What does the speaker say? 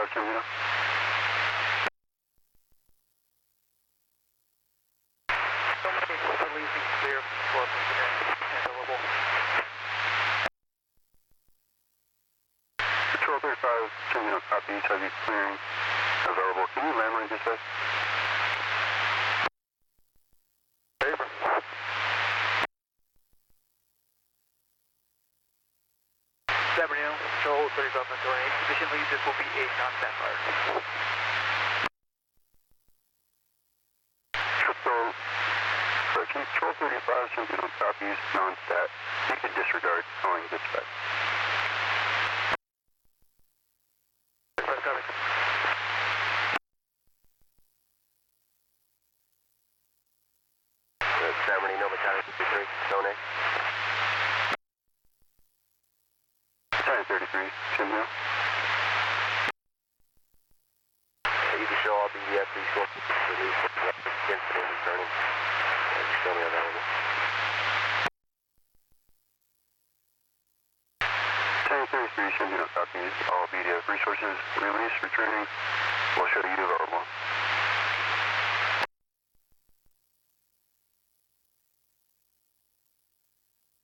Terminal. Releasing clear for available. Patrol 35, Terminal copies, heavy clearing available. Can you landline dispatch? Favor. Sabrino, Control 35 Mentoring. Position lead, this will be a non-sapphire. Control 35, Terminal copies, non-stat. You can disregard calling dispatch. Copy. San Bernardino, Battalion 53, Zone A. Battalion 33, Terminal. You can show all the preschool release incident returning. Show me available. 1033, Terminal copies. All BDF resources release returning. We'll show you available.